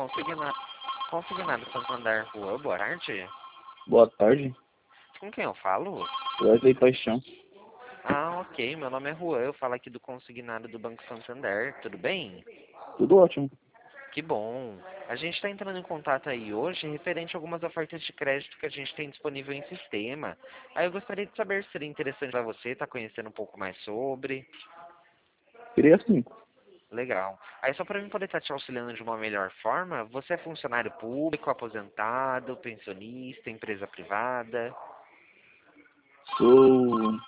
Consignado Santander Rua, boa tarde. Boa tarde, Com quem eu falo? Wesley Paixão. Ah, ok, meu nome é Juan, eu falo aqui do consignado do Banco Santander, tudo bem? Tudo ótimo. Que bom. A gente está entrando em contato aí hoje referente a algumas ofertas de crédito que a gente tem disponível em sistema. Aí eu gostaria de saber se seria interessante para você, estar conhecendo um pouco mais sobre. Queria sim. Legal. Aí só para mim poder estar te auxiliando de uma melhor forma, você é funcionário público, aposentado, pensionista, empresa privada? Sou.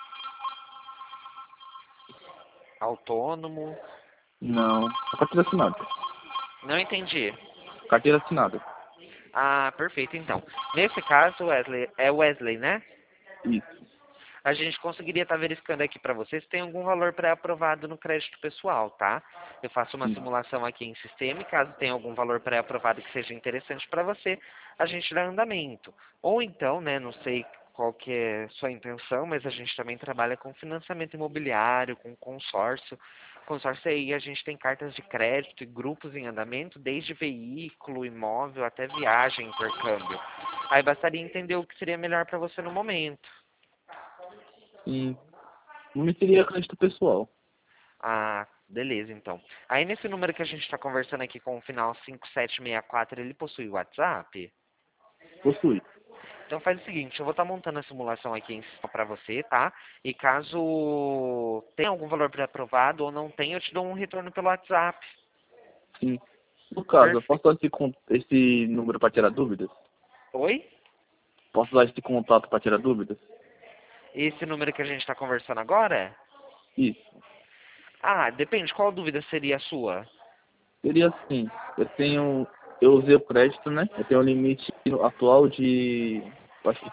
Autônomo? Não. Carteira assinada. Não entendi. Carteira assinada. Ah, perfeito então. Nesse caso, Wesley, é Wesley, né? Isso. A gente conseguiria estar verificando aqui para você se tem algum valor pré-aprovado no crédito pessoal, tá? Eu faço uma Sim. simulação aqui em sistema e caso tenha algum valor pré-aprovado que seja interessante para você, a gente dá andamento. Ou então, né, não sei qual que é sua intenção, mas a gente também trabalha com financiamento imobiliário, com consórcio. Consórcio aí a gente tem cartas de crédito e grupos em andamento, desde veículo, imóvel até viagem, intercâmbio. Aí bastaria entender o que seria melhor para você no momento. Sim. Não seria crédito pessoal. Ah, beleza, então. Aí nesse número que a gente está conversando aqui com o final 5764, ele possui WhatsApp? Possui. Então faz o seguinte, eu vou estar montando a simulação aqui em cima para você, tá? E caso tenha algum valor pré-aprovado ou não tenha, eu te dou um retorno pelo WhatsApp. Sim. No caso, eu Perfeito. posso usar esse número para tirar dúvidas? Oi? Posso usar esse contato para tirar dúvidas? Esse número que a gente está conversando agora? Isso. Ah, depende, qual dúvida seria a sua? Seria assim. Eu usei o crédito, né? Eu tenho um limite atual de, eu acho que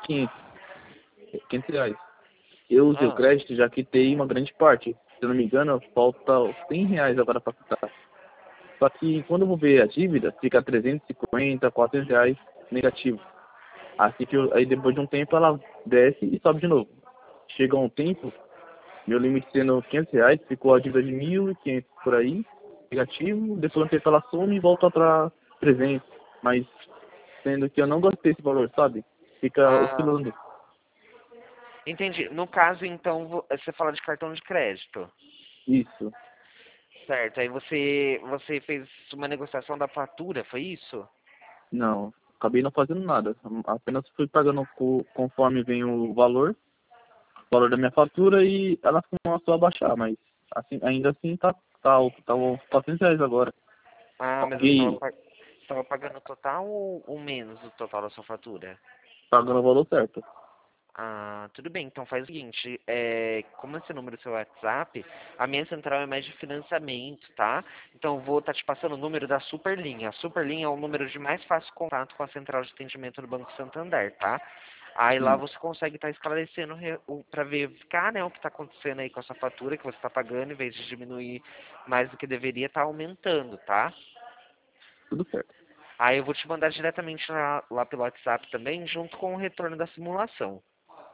500 reais. Eu usei o Ah, crédito, já quitei uma grande parte. Se eu não me engano, falta os 100 reais agora para quitar. Só que quando eu vou ver a dívida, fica 350, 400 reais negativo. Assim que aí depois de um tempo ela desce e sobe de novo. Chega um tempo, meu limite sendo 500 reais, ficou a dívida de 1.500 por aí, negativo. Depois de um tempo ela some e volta para 300. Mas sendo que eu não gostei desse valor, sabe? Fica ah, oscilando. entendi. No caso, então, você fala de cartão de crédito. Isso. Certo, aí você fez uma negociação da fatura, foi isso? Não, acabei não fazendo nada. Apenas fui pagando conforme vem o valor da minha fatura e ela começou a baixar, mas assim, ainda assim tá alto, tá uns 400 reais agora. Ah, mas você Paguei estava pagando o total ou menos do total da sua fatura? pagando o valor certo. Ah, tudo bem, então faz o seguinte, como esse número é seu WhatsApp, a minha central é mais de financiamento, tá? Então eu vou estar te passando o número da Superlinha. A Superlinha é o número de mais fácil contato com a central de atendimento do Banco Santander, tá? Aí lá Sim, você consegue estar esclarecendo para verificar, né, o que está acontecendo aí com a sua fatura que você está pagando, em vez de diminuir mais do que deveria, tá aumentando, tá? tudo certo. Aí eu vou te mandar diretamente lá pelo WhatsApp também, junto com o retorno da simulação.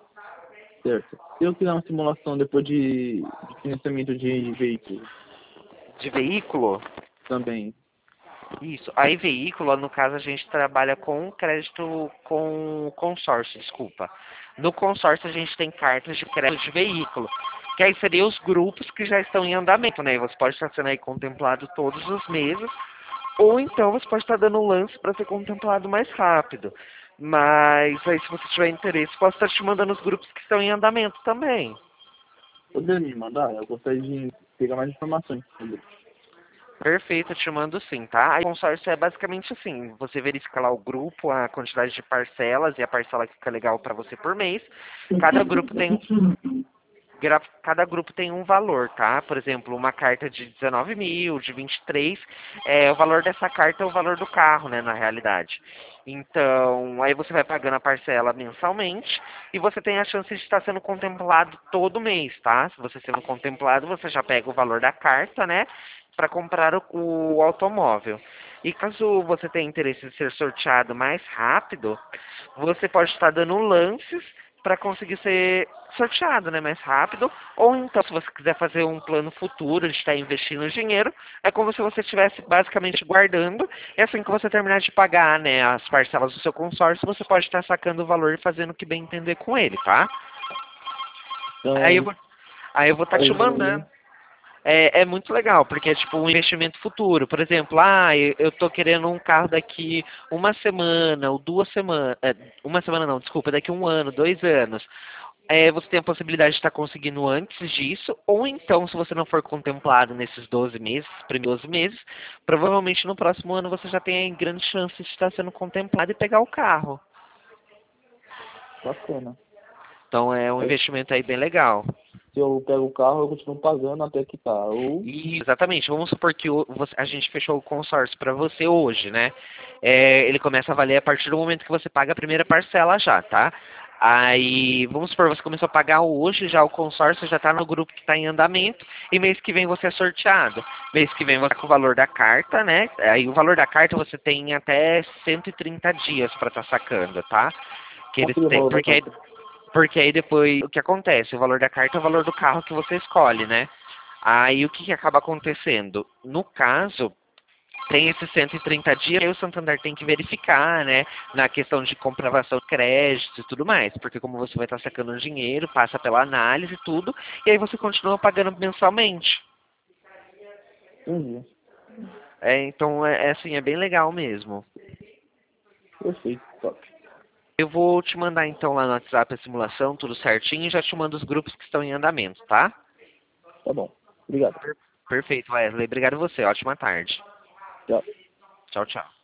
Certo. Se eu fizer uma simulação depois de financiamento de veículo De veículo? também, Isso. Aí veículo, no caso, a gente trabalha com crédito com consórcio, desculpa. No consórcio a gente tem cartas de crédito de veículo, que aí seriam os grupos que já estão em andamento, né? E você pode estar sendo aí contemplado todos os meses, ou então você pode estar dando um lance para ser contemplado mais rápido. Mas aí se você tiver interesse, posso estar te mandando os grupos que estão em andamento também. poderia me mandar? Eu gostaria de pegar mais informações sobre. Perfeito, eu te mando sim, tá? Aí o consórcio é basicamente assim, você verifica lá o grupo, a quantidade de parcelas e a parcela que fica legal para você por mês. Cada grupo tem cada grupo tem um valor, tá? Por exemplo, uma carta de 19 mil, de 23, o valor dessa carta é o valor do carro, né, na realidade. Então, aí você vai pagando a parcela mensalmente e você tem a chance de estar sendo contemplado todo mês, tá? Se você sendo contemplado, você já pega o valor da carta, né, para comprar o automóvel. E caso você tenha interesse em ser sorteado mais rápido, você pode estar dando lances para conseguir ser sorteado, né, mais rápido. Ou então, se você quiser fazer um plano futuro de estar investindo dinheiro, é como se você estivesse basicamente guardando, e assim que você terminar de pagar, né, as parcelas do seu consórcio, você pode estar sacando o valor e fazendo o que bem entender com ele, tá? Aí eu Então, vou, aí eu vou estar te mandando. É muito legal, porque é tipo um investimento futuro. Por exemplo, eu tô querendo um carro daqui uma semana ou 2 semanas. Uma semana não, desculpa, daqui 1 ano, 2 anos. Você tem a possibilidade de estar conseguindo antes disso, ou então, se você não for contemplado nesses 12 meses, primeiros 12 meses, provavelmente no próximo ano você já tem grande chance de estar sendo contemplado e pegar o carro. bacana. Então é um Aí, investimento aí bem legal. se eu pego o carro, eu continuo pagando até quitar. Ou, E, exatamente. Vamos supor que a gente fechou o consórcio para você hoje, né? Ele começa a valer a partir do momento que você paga a primeira parcela já, tá? Aí, vamos supor, você começou a pagar hoje, já o consórcio já está no grupo que está em andamento, e mês que vem você é sorteado. Mês que vem você tá com o valor da carta, né? Aí o valor da carta você tem até 130 dias para estar sacando, tá? Que qual eles seria o têm, valor da carta? porque aí depois o que acontece? O valor da carta é o valor do carro que você escolhe, né? Aí o que, que acaba acontecendo? No caso, tem esses 130 dias, aí o Santander tem que verificar, né, na questão de comprovação de crédito e tudo mais, porque como você vai estar sacando dinheiro, passa pela análise e tudo, e aí você continua pagando mensalmente. Entendi. Então, assim, é bem legal mesmo. Perfeito, top. Eu vou te mandar então lá no WhatsApp a simulação, tudo certinho, e já te mando os grupos que estão em andamento, tá? Tá bom. Obrigado. Perfeito, Wesley. Obrigado a você. Ótima tarde. Tchau. Tchau, tchau.